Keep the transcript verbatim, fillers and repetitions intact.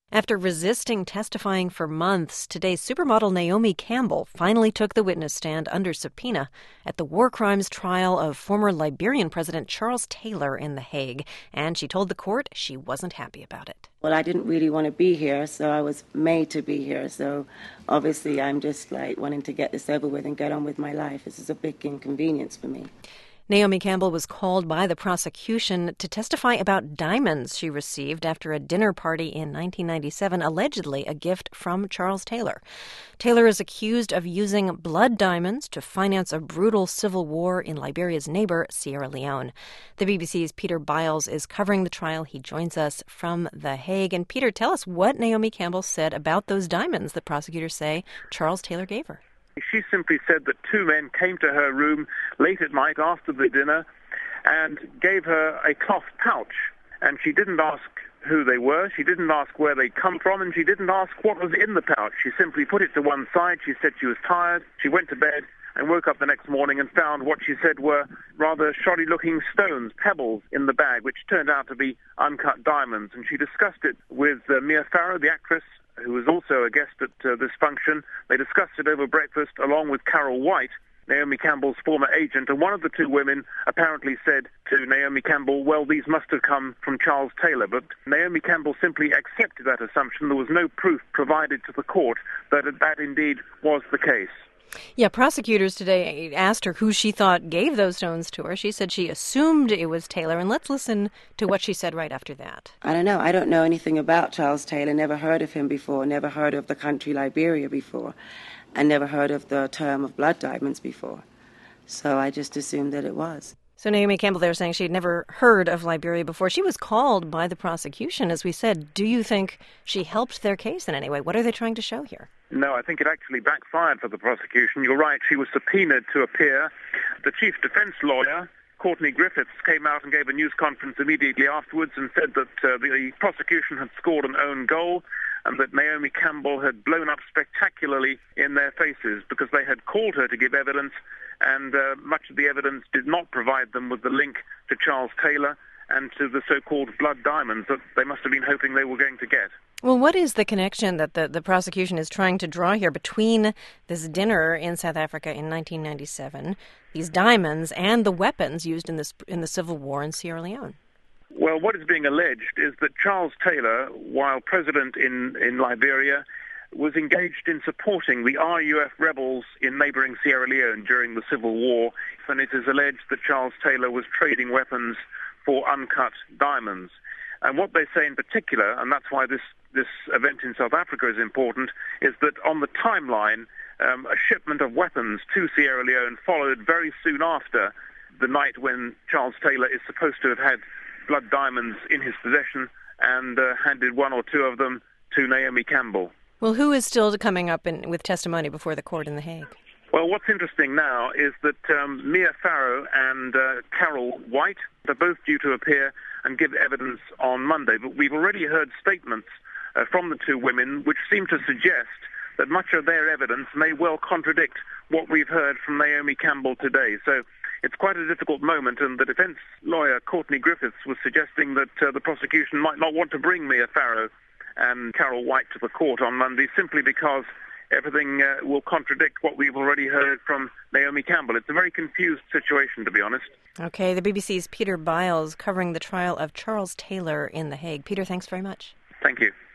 After resisting testifying for months, today's supermodel Naomi Campbell finally took the witness stand under subpoena at the war crimes trial of former Liberian President Charles Taylor in The Hague, and she told the court she wasn't happy about it. Well, I didn't really want to be here, so I was made to be here. So obviously I'm just like wanting to get this over with and get on with my life. This is a big inconvenience for me. Naomi Campbell was called by the prosecution to testify about diamonds she received after a dinner party in nineteen ninety-seven, allegedly a gift from Charles Taylor. Taylor is accused of using blood diamonds to finance a brutal civil war in Liberia's neighbor, Sierra Leone. The B B C's Peter Biles is covering the trial. He joins us from The Hague. And Peter, tell us what Naomi Campbell said about those diamonds that prosecutors say Charles Taylor gave her. She simply said that two men came to her room late at night after the dinner and gave her a cloth pouch. And she didn't ask who they were, she didn't ask where they'd come from, and she didn't ask what was in the pouch. She simply put it to one side. She said she was tired. She went to bed and woke up the next morning and found what she said were rather shoddy-looking stones, pebbles in the bag, which turned out to be uncut diamonds. And she discussed it with uh, Mia Farrow, the actress, who was also a guest at uh, this function. They discussed it over breakfast along with Carol White, Naomi Campbell's former agent, and one of the two women apparently said to Naomi Campbell, well, these must have come from Charles Taylor. But Naomi Campbell simply accepted that assumption. There was no proof provided to the court that that indeed was the case. Yeah, prosecutors today asked her who she thought gave those stones to her. She said she assumed it was Taylor, and let's listen to what she said right after that. I don't know. I don't know anything about Charles Taylor. Never heard of him before. Never heard of the country Liberia before. And never heard of the term of blood diamonds before. So I just assumed that it was. So Naomi Campbell there saying she'd never heard of Liberia before. She was called by the prosecution, as we said. Do you think she helped their case in any way? What are they trying to show here? No, I think it actually backfired for the prosecution. You're right, she was subpoenaed to appear. The chief defense lawyer, Courtney Griffiths, came out and gave a news conference immediately afterwards and said that uh, the prosecution had scored an own goal and that Naomi Campbell had blown up spectacularly in their faces because they had called her to give evidence, and uh, much of the evidence did not provide them with the link to Charles Taylor and to the so-called blood diamonds that they must have been hoping they were going to get. Well, what is the connection that the, the prosecution is trying to draw here between this dinner in South Africa in nineteen ninety-seven, these diamonds, and the weapons used in this in the civil war in Sierra Leone? Well, what is being alleged is that Charles Taylor, while president in, in Liberia, was engaged in supporting the R U F rebels in neighboring Sierra Leone during the Civil War, and it is alleged that Charles Taylor was trading weapons for uncut diamonds. And what they say in particular, and that's why this, this event in South Africa is important, is that on the timeline, um, a shipment of weapons to Sierra Leone followed very soon after the night when Charles Taylor is supposed to have had blood diamonds in his possession and uh, handed one or two of them to Naomi Campbell. Well, who is still coming up in, with testimony before the court in The Hague? Well, what's interesting now is that um, Mia Farrow and uh, Carol White are both due to appear and give evidence on Monday. But we've already heard statements uh, from the two women which seem to suggest that much of their evidence may well contradict what we've heard from Naomi Campbell today. So it's quite a difficult moment, and the defense lawyer, Courtney Griffiths, was suggesting that uh, the prosecution might not want to bring Mia Farrow and Carol White to the court on Monday simply because everything uh, will contradict what we've already heard from Naomi Campbell. It's a very confused situation, to be honest. Okay, the B B C's Peter Biles covering the trial of Charles Taylor in The Hague. Peter, thanks very much. Thank you.